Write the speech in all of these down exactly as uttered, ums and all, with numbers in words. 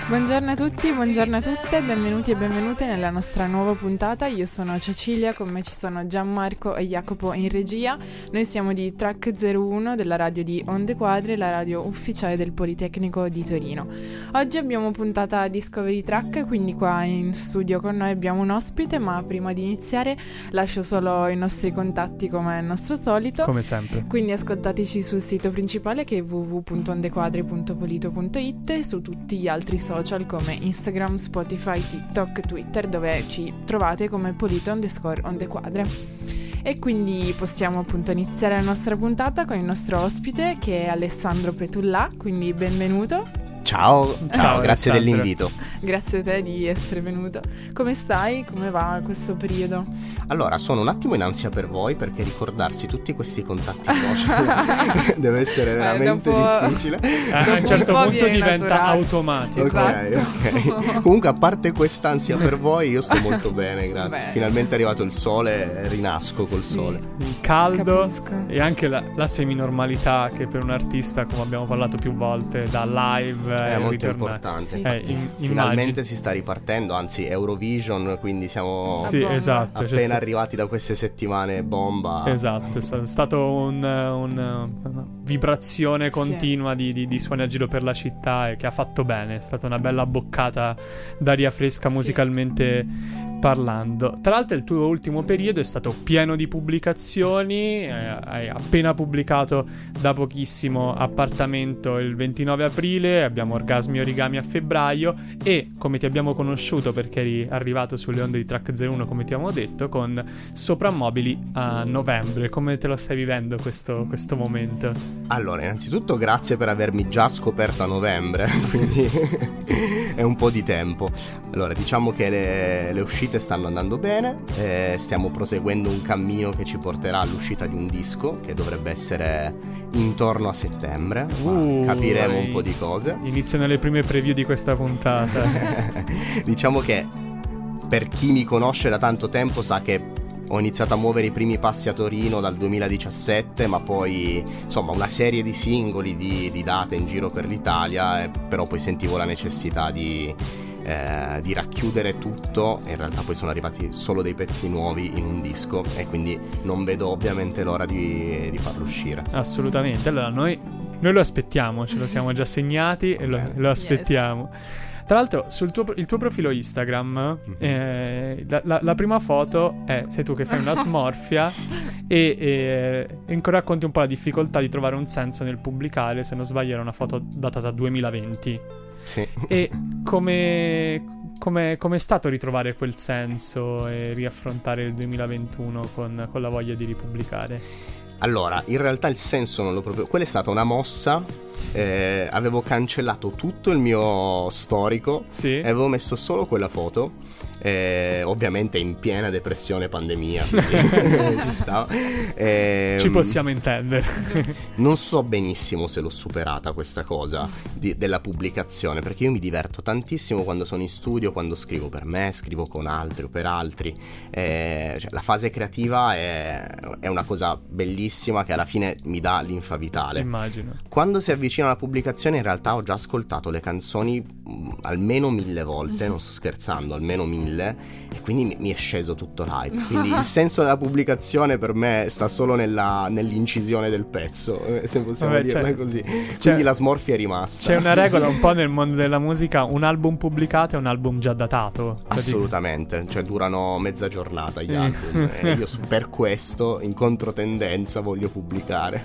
Buongiorno a tutti, buongiorno a tutte, benvenuti e benvenute nella nostra nuova puntata. Io sono Cecilia, con me ci sono Gianmarco e Jacopo in regia. Noi siamo di Track zero uno della radio di Onde Quadre, la radio ufficiale del Politecnico di Torino. Oggi abbiamo puntata Discovery Track, quindi qua in studio con noi abbiamo un ospite, ma prima di iniziare lascio solo i nostri contatti come al nostro solito. Come sempre. Quindi ascoltateci sul sito principale che è w w w punto ondequadre punto polito punto i t e su tutti gli altri social come Instagram, Spotify, TikTok, Twitter, dove ci trovate come Polito underscore Ondequadre. E quindi possiamo appunto iniziare la nostra puntata con il nostro ospite che è Alessandro Petullà, quindi benvenuto. Ciao, ciao, ciao grazie Alessandro. dell'invito. Grazie a te di essere venuto. Come stai? Come va questo periodo? Allora, sono un attimo in ansia per voi perché ricordarsi tutti questi contatti social deve essere veramente dopo... difficile. A un certo un punto diventa naturale. automatico. Esatto. Ok, ok. Comunque, a parte quest'ansia per voi, io sto molto bene, grazie. Bene. Finalmente è arrivato il sole, rinasco col Sì. sole. Il caldo Capisco. e anche la, la seminormalità che per un artista, come abbiamo parlato più volte, da live È eh, molto ritornare. importante. Sì, Eh, sì. in- Finalmente immagini. si sta ripartendo, anzi Eurovision, quindi siamo Sì, bomba. esatto. c'è appena sta- arrivati da queste settimane bomba. Esatto, è sta- stato un, un- una vibrazione continua di, di, di suoni a giro per la città e che ha fatto bene. È stata una bella boccata d'aria fresca Sì. musicalmente parlando. Tra l'altro il tuo ultimo periodo è stato pieno di pubblicazioni, eh, hai appena pubblicato da pochissimo Appartamento il ventinove aprile, abbiamo Orgasmi Origami a febbraio e come ti abbiamo conosciuto perché eri arrivato sulle onde di Track zero uno come ti abbiamo detto con Soprammobili a novembre. Come te lo stai vivendo questo, questo momento? Allora, innanzitutto grazie per avermi già scoperto a novembre, quindi è un po' di tempo. Allora, diciamo che le, le uscite stanno andando bene, eh, stiamo proseguendo un cammino che ci porterà all'uscita di un disco che dovrebbe essere intorno a settembre, ma Uh, capiremo vai. un po' di cose. Iniziano le prime preview di questa puntata. Diciamo che per chi mi conosce da tanto tempo sa che ho iniziato a muovere i primi passi a Torino dal duemiladiciassette, ma poi insomma una serie di singoli, di, di date in giro per l'Italia, eh, però poi sentivo la necessità di, eh, di racchiudere tutto e in realtà poi sono arrivati solo dei pezzi nuovi in un disco e quindi non vedo ovviamente l'ora di, di farlo uscire. Assolutamente. Allora noi, noi lo aspettiamo, ce lo siamo già segnati e lo, lo aspettiamo. Tra l'altro sul tuo, il tuo profilo Instagram, eh, la, la, la prima foto è sei tu che fai una smorfia e, e, e ancora racconti un po' la difficoltà di trovare un senso nel pubblicare. Se non sbaglio era una foto datata duemilaventi. Sì. E come come è stato ritrovare quel senso e riaffrontare il duemilaventuno con, con la voglia di ripubblicare? Allora, in realtà il senso non l'ho proprio... Quella è stata una mossa, eh, avevo cancellato tutto il mio storico Sì. e avevo messo solo quella foto, eh, ovviamente in piena depressione pandemia, quindi ci stava. Eh, Ci possiamo intendere. Non so benissimo se l'ho superata questa cosa di, della pubblicazione, perché io mi diverto tantissimo quando sono in studio, quando scrivo per me, scrivo con altri o per altri, eh, cioè, la fase creativa è, è una cosa bellissima che alla fine mi dà linfa vitale. Immagino. Quando si avvicina la pubblicazione in realtà ho già ascoltato le canzoni mh, almeno mille volte, non sto scherzando, almeno mille, e quindi mi, mi è sceso tutto l'hype. Quindi il senso della pubblicazione per me sta solo nella, nell'incisione del pezzo, eh, se possiamo Vabbè, dirla c'è- così. c'è- Quindi la smorfia è rimasta. C'è una regola un po' nel mondo della musica, un album pubblicato è un album già datato. Assolutamente, cioè durano mezza giornata gli Mm. album e io s- per questo in controtendenza voglio pubblicare.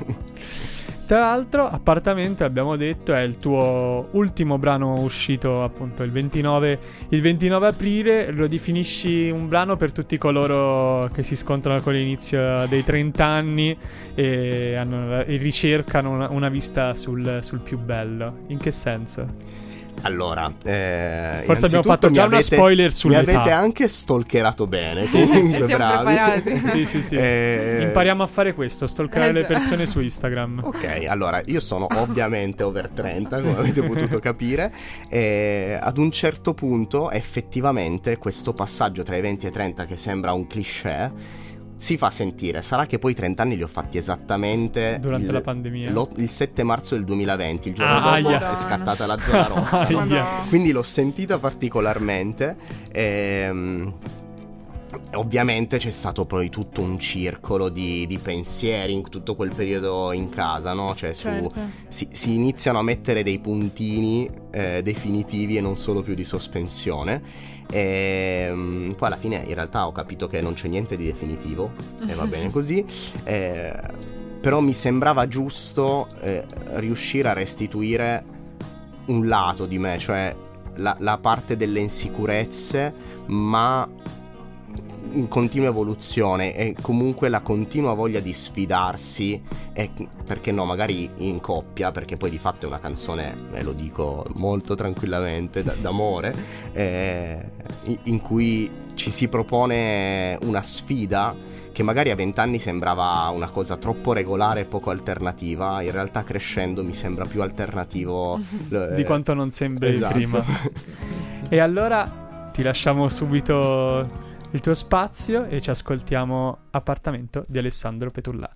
Tra l'altro, Appartamento, abbiamo detto, è il tuo ultimo brano uscito appunto il ventinove, il ventinove aprile. Lo definisci un brano per tutti coloro che si scontrano con l'inizio dei trenta anni e, hanno, e ricercano una, una vista sul, sul più bello. In che senso? Allora, eh, Forse abbiamo fatto innanzitutto già mi una avete- spoiler Mi sull'età. avete anche stalkerato bene. Sì, sì, comunque sì, siamo bravi. preparati. Sì, sì, sì. Eh, Impariamo a fare questo, stalkerare Eh, le già. persone su Instagram. Ok, allora io sono ovviamente over trenta, come avete potuto capire, e ad un certo punto effettivamente questo passaggio tra i venti e i trenta che sembra un cliché si fa sentire. Sarà che poi i trenta anni li ho fatti esattamente durante il, la pandemia, lo, il sette marzo del duemilaventi, il giorno ah, dopo yeah. è scattata la zona rossa, no? Yeah. Quindi l'ho sentita particolarmente. ehm Ovviamente c'è stato poi tutto un circolo di, di pensieri in tutto quel periodo in casa, no? Cioè su, Certo. si, si iniziano a mettere dei puntini eh, definitivi e non solo più di sospensione. E um, poi alla fine in realtà ho capito che non c'è niente di definitivo e va bene così. eh, Però mi sembrava giusto eh, riuscire a restituire un lato di me, cioè la, la parte delle insicurezze, ma in continua evoluzione, e comunque la continua voglia di sfidarsi, e perché no, magari in coppia, perché poi di fatto è una canzone, ve lo dico molto tranquillamente, d- d'amore, eh, in cui ci si propone una sfida che magari a vent'anni sembrava una cosa troppo regolare e poco alternativa. In realtà crescendo mi sembra più alternativo eh, di quanto non sembri esatto. prima. E allora ti lasciamo subito il tuo spazio e ci ascoltiamo Appartamento di Alessandro Petullà.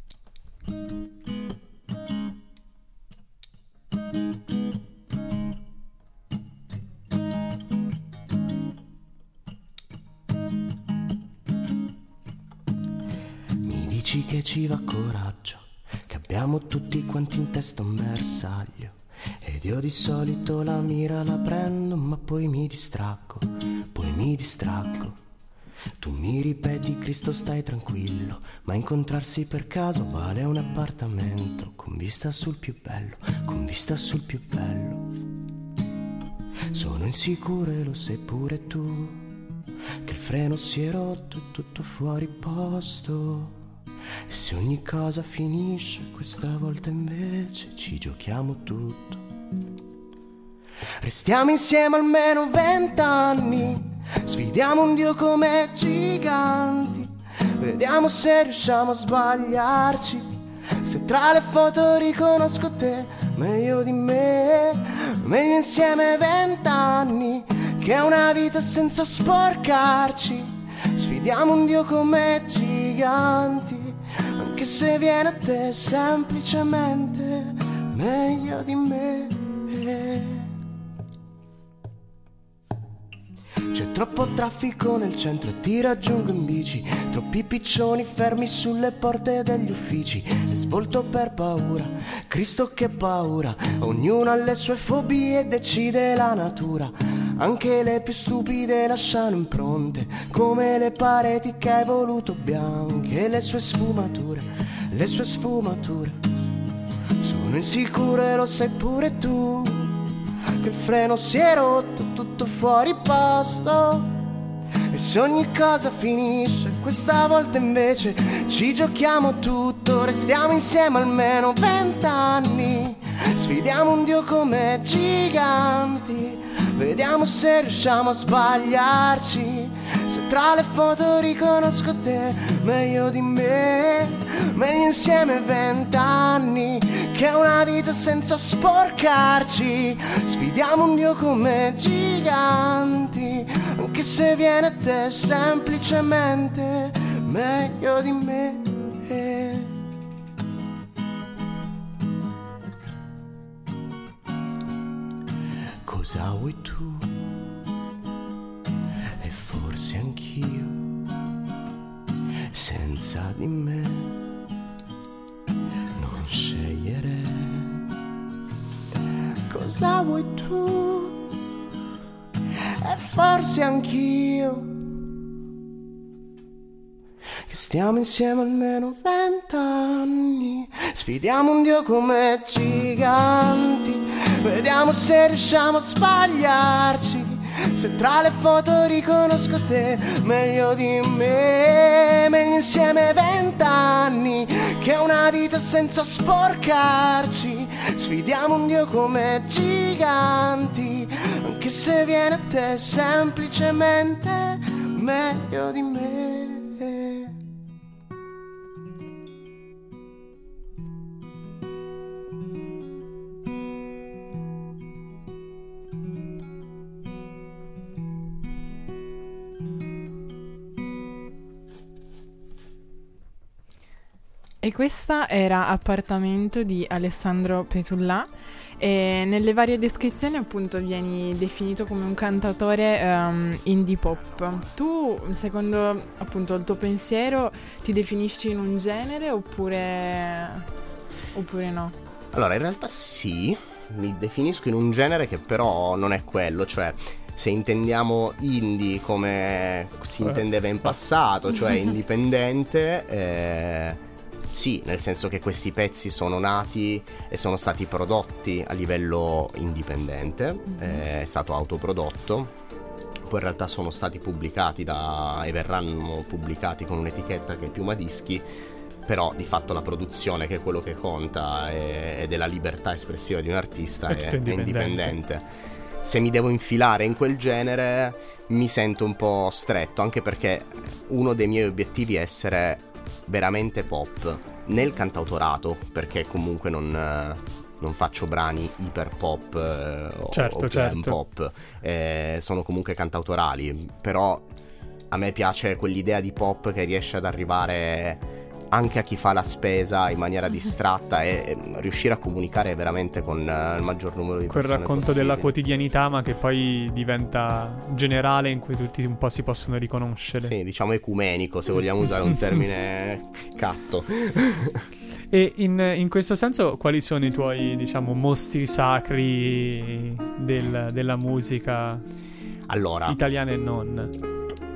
Mi dici che ci va coraggio, che abbiamo tutti quanti in testa un bersaglio, ed io di solito la mira la prendo, ma poi mi distraggo, poi mi distraggo. Tu mi ripeti Cristo stai tranquillo, ma incontrarsi per caso vale un appartamento con vista sul più bello, con vista sul più bello. Sono insicuro e lo sai pure tu, che il freno si è rotto e tutto fuori posto. E se ogni cosa finisce, questa volta invece ci giochiamo tutto. Restiamo insieme almeno vent'anni, sfidiamo un Dio come giganti, vediamo se riusciamo a sbagliarci. Se tra le foto riconosco te meglio di me, meglio insieme vent'anni che una vita senza sporcarci. Sfidiamo un Dio come giganti, anche se viene a te semplicemente meglio di me. C'è troppo traffico nel centro e ti raggiungo in bici, troppi piccioni fermi sulle porte degli uffici, e svolto per paura, Cristo che paura, ognuno ha le sue fobie e decide la natura. Anche le più stupide lasciano impronte, come le pareti che hai voluto bianche, le sue sfumature, le sue sfumature. Sono insicuro e lo sai pure tu, che il freno si è rotto, tutto fuori posto. E se ogni cosa finisce, questa volta invece ci giochiamo tutto. Restiamo insieme almeno vent'anni, sfidiamo un Dio come giganti, vediamo se riusciamo a sbagliarci. Se tra le foto riconosco te meglio di me, meglio insieme vent'anni che una vita senza sporcarci. Sfidiamo un Dio come giganti, anche se viene a te semplicemente meglio di me. Cosa vuoi tu? E forse anch'io, senza di me non sceglierei. Cosa vuoi tu? E forse anch'io, che stiamo insieme almeno vent'anni, sfidiamo un Dio come giganti, vediamo se riusciamo a sbagliarci. Se tra le foto riconosco te meglio di me, meglio insieme vent'anni che una vita senza sporcarci. Sfidiamo un Dio come giganti, anche se viene a te semplicemente meglio di me. E questa era Appartamento di Alessandro Petullà, e nelle varie descrizioni appunto vieni definito come un cantautore um, indie pop. Tu, secondo appunto il tuo pensiero, ti definisci in un genere oppure, oppure no? Allora, in realtà sì, mi definisco in un genere che però non è quello, cioè se intendiamo indie come si intendeva in passato, cioè indipendente, eh, sì, nel senso che questi pezzi sono nati e sono stati prodotti a livello indipendente, mm-hmm. eh, è stato autoprodotto, poi in realtà sono stati pubblicati da e verranno pubblicati con un'etichetta che è Piuma Dischi, però di fatto la produzione, che è quello che conta, è, ed è la libertà espressiva di un artista, è, è, indipendente. è indipendente. Se mi devo infilare in quel genere mi sento un po' stretto, anche perché uno dei miei obiettivi è essere veramente pop nel cantautorato, perché comunque non, non faccio brani iper pop eh, certo, o glam certo. pop, eh, sono comunque cantautorali, però a me piace quell'idea di pop che riesce ad arrivare anche a chi fa la spesa in maniera distratta e, e riuscire a comunicare veramente con uh, il maggior numero di quel persone racconto possibili. Della quotidianità, ma che poi diventa generale, in cui tutti un po' si possono riconoscere. Sì, diciamo ecumenico, se vogliamo usare un termine catto. E in, in questo senso, quali sono i tuoi, diciamo, mostri sacri del, della musica allora, italiana e non?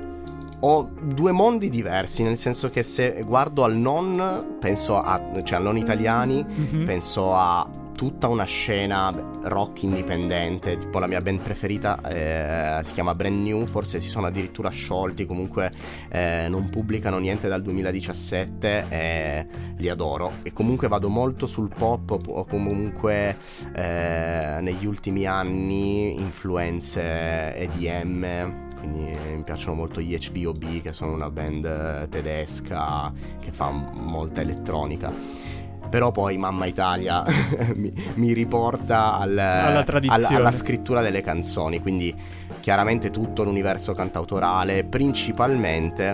Ho due mondi diversi, nel senso che se guardo al non, penso a, cioè al non italiani, mm-hmm. penso a tutta una scena rock indipendente, tipo la mia band preferita eh, si chiama Brand New, forse si sono addirittura sciolti, comunque eh, non pubblicano niente dal duemiladiciassette e li adoro. E comunque vado molto sul pop, o comunque eh, negli ultimi anni influenze E D M, quindi mi piacciono molto gli H B O B, che sono una band tedesca che fa molta elettronica. Però poi Mamma Italia mi, mi riporta al, alla tradizione, alla, alla scrittura delle canzoni, quindi chiaramente tutto l'universo cantautorale, principalmente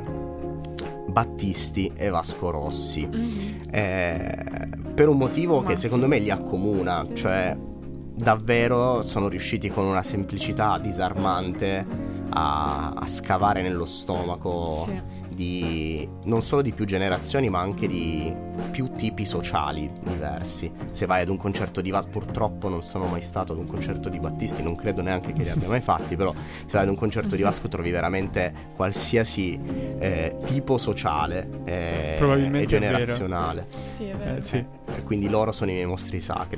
Battisti e Vasco Rossi, mm-hmm. eh, per un motivo Ma che secondo me li accomuna, cioè davvero sono riusciti con una semplicità disarmante a, a scavare nello stomaco, sì. di non solo di più generazioni, ma anche di più tipi sociali diversi. Se vai ad un concerto di Vasco, purtroppo non sono mai stato ad un concerto di Battisti, non credo neanche che li abbia mai fatti, però se vai ad un concerto di Vasco trovi veramente qualsiasi eh, tipo sociale eh, e generazionale. Sì, è vero. Eh, sì. E quindi loro sono i miei mostri sacri.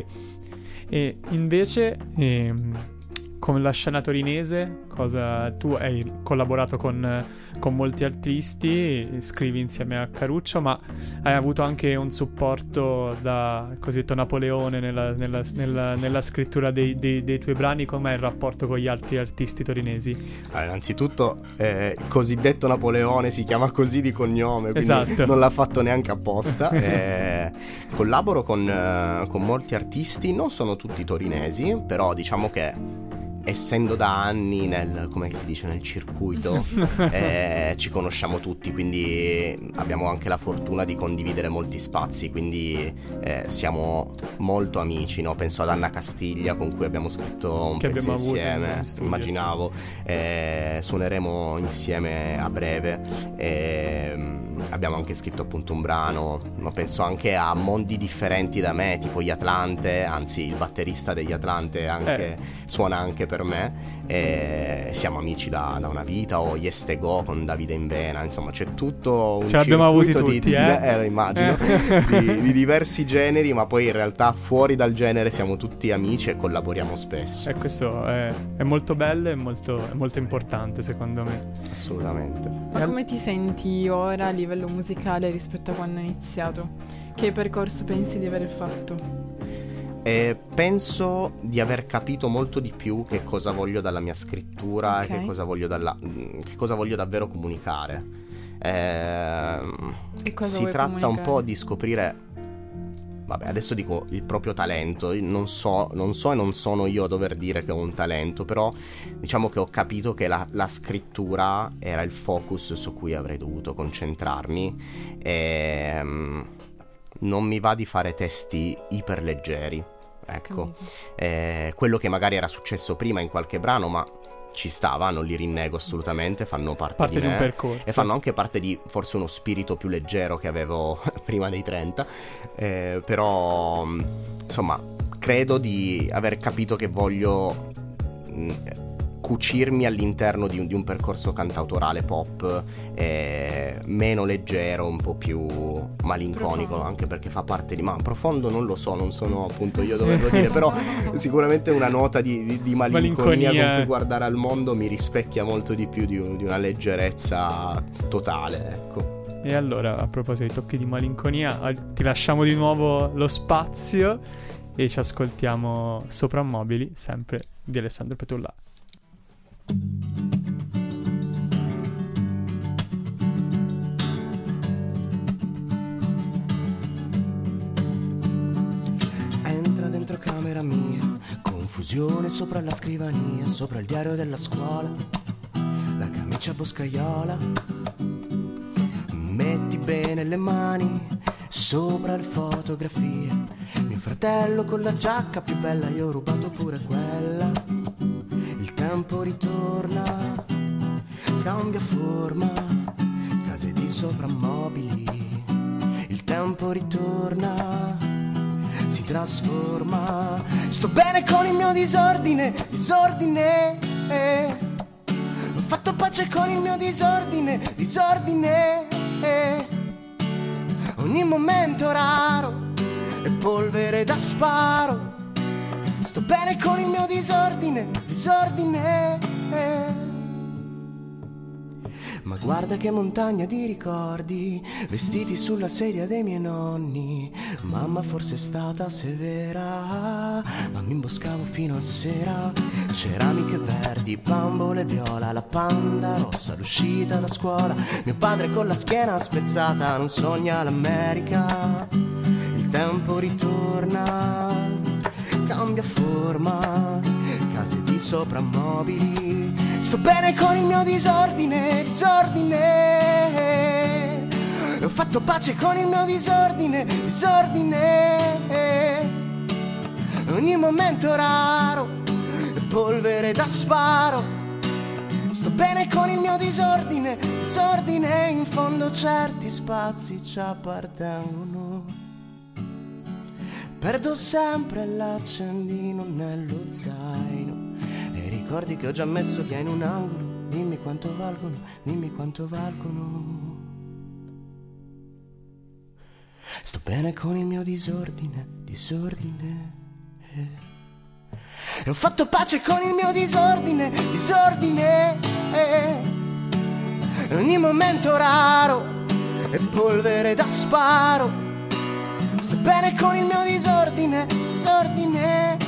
E invece ehm, con la scena torinese, cosa tu hai collaborato con, con molti artisti, scrivi insieme a Caruccio, ma hai avuto anche un supporto da cosiddetto Napoleone nella, nella, nella, nella scrittura dei, dei, dei tuoi brani. Com'è il rapporto con gli altri artisti torinesi? Allora, innanzitutto eh, il cosiddetto Napoleone si chiama così di cognome, quindi esatto. non l'ha fatto neanche apposta. eh, collaboro con, eh, con molti artisti, non sono tutti torinesi, però diciamo che essendo da anni nel, come si dice, nel circuito, eh, ci conosciamo tutti, quindi abbiamo anche la fortuna di condividere molti spazi, quindi eh, siamo molto amici, no? Penso ad Anna Castiglia, con cui abbiamo scritto un che pezzo insieme, in immaginavo, eh, suoneremo insieme a breve, eh, abbiamo anche scritto appunto un brano, ma penso anche a mondi differenti da me, tipo gli Atlante, anzi il batterista degli Atlante anche, eh. suona anche per me, e siamo amici da, da una vita, o Yes Te Go con Davide Invena, insomma c'è tutto un Ce l'abbiamo avuti tutti, di, eh? eh, immagino, di, di diversi generi, ma poi in realtà fuori dal genere siamo tutti amici e collaboriamo spesso. E questo è, è molto bello e molto, è molto importante, secondo me. Assolutamente. Ma come ti senti ora a livello musicale rispetto a quando hai iniziato? Che percorso pensi di aver fatto? Eh, penso di aver capito molto di più che cosa voglio dalla mia scrittura, okay. e che cosa voglio dalla, che cosa voglio davvero comunicare. Eh, e cosa si vuoi tratta comunicare? un po' di scoprire, vabbè, adesso dico il proprio talento. Non so, non so e non sono io a dover dire che ho un talento, però diciamo che ho capito che la, la scrittura era il focus su cui avrei dovuto concentrarmi, e non mi va di fare testi iperleggeri, ecco. Eh, quello che magari era successo prima in qualche brano, ma ci stava, non li rinnego assolutamente, fanno parte, parte di, di me, un percorso e fanno anche parte di forse uno spirito più leggero che avevo prima dei trenta, eh, però insomma credo di aver capito che voglio mh, cucirmi all'interno di un, di un percorso cantautorale pop, eh, meno leggero, un po' più malinconico, profondo. Anche perché fa parte di... ma profondo non lo so, non sono appunto io a doverlo dire, però sicuramente una nota di, di, di malinconia, malinconia con cui guardare al mondo mi rispecchia molto di più di, un, di una leggerezza totale, ecco. E allora, a proposito di tocchi di malinconia, ti lasciamo di nuovo lo spazio e ci ascoltiamo Soprammobili, sempre di Alessandro Petulla. Entra dentro camera mia, confusione sopra la scrivania, sopra il diario della scuola, la camicia boscaiola. Metti bene le mani sopra le fotografie, mio fratello con la giacca più bella, io ho rubato pure quella. Il tempo ritorna, cambia forma, case di soprammobili. Il tempo ritorna, si trasforma. Sto bene con il mio disordine, disordine. Eh. Ho fatto pace con il mio disordine, disordine. Eh. Ogni momento raro è polvere da sparo. Sto bene con il mio disordine, disordine. Ma guarda che montagna di ricordi, vestiti sulla sedia dei miei nonni. Mamma forse è stata severa, ma mi imboscavo fino a sera. Ceramiche verdi, bambole viola, la panda rossa, l'uscita da scuola. Mio padre con la schiena spezzata non sogna l'America. Il tempo ritorna, cambia forma, case di soprammobili. Sto bene con il mio disordine, disordine. Ho fatto pace con il mio disordine, disordine. Ogni momento raro è polvere da sparo. Sto bene con il mio disordine, disordine. In fondo certi spazi ci appartengono. Perdo sempre l'accendino nello zaino. E ricordi che ho già messo via in un angolo. Dimmi quanto valgono, dimmi quanto valgono. Sto bene con il mio disordine, disordine. Eh. E ho fatto pace con il mio disordine, disordine. Eh. E ogni momento raro è polvere da sparo. Sto bene con il mio disordine, disordine.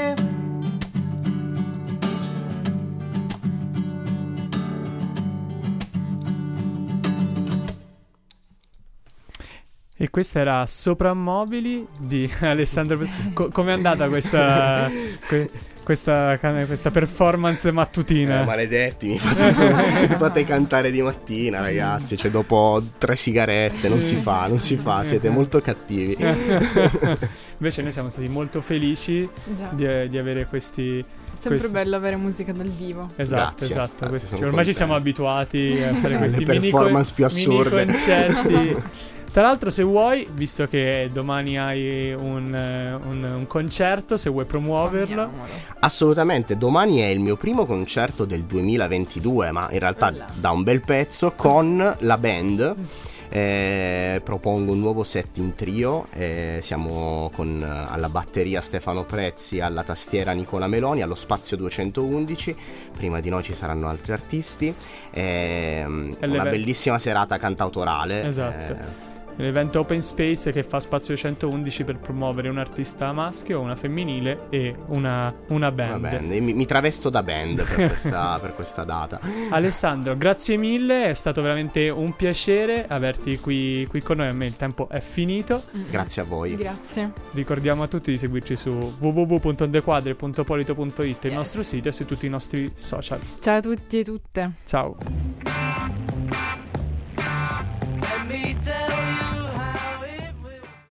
E questa era Soprammobili di Alessandro. Co- com'è andata questa, que- questa, questa performance mattutina? Eh, maledetti, mi fate, mi fate cantare di mattina, ragazzi. Cioè, dopo tre sigarette, non si fa, non si fa. Siete molto cattivi. Invece noi siamo stati molto felici di, di avere questi... È sempre questi... bello avere musica dal vivo. Esatto, grazie, esatto. grazie, questi, cioè, ormai contento. Ci siamo abituati a fare questi le mini, performance co- più assurde. mini concerti. Tra l'altro, se vuoi, visto che domani hai un, un, un concerto, se vuoi promuoverlo. Andiamolo. Assolutamente, domani è il mio primo concerto del duemilaventidue, ma in realtà Bella. da un bel pezzo, con la band. Eh, propongo un nuovo set in trio, eh, siamo con alla batteria Stefano Prezzi, alla tastiera Nicola Meloni, allo spazio duecentoundici. Prima di noi ci saranno altri artisti, eh, una bellissima serata cantautorale. Esatto. eh, L'evento Open Space che fa Spazio duecentoundici per promuovere un artista maschio, una femminile e una, una band. Una band. Mi, mi travesto da band per questa, per questa data. Alessandro, grazie mille, è stato veramente un piacere averti qui, qui con noi. A me il tempo è finito. Grazie a voi. Grazie. Ricordiamo a tutti di seguirci su w w w punto ondequadre punto polito punto it, yes. il nostro sito, e su tutti i nostri social. Ciao a tutti e tutte. Ciao.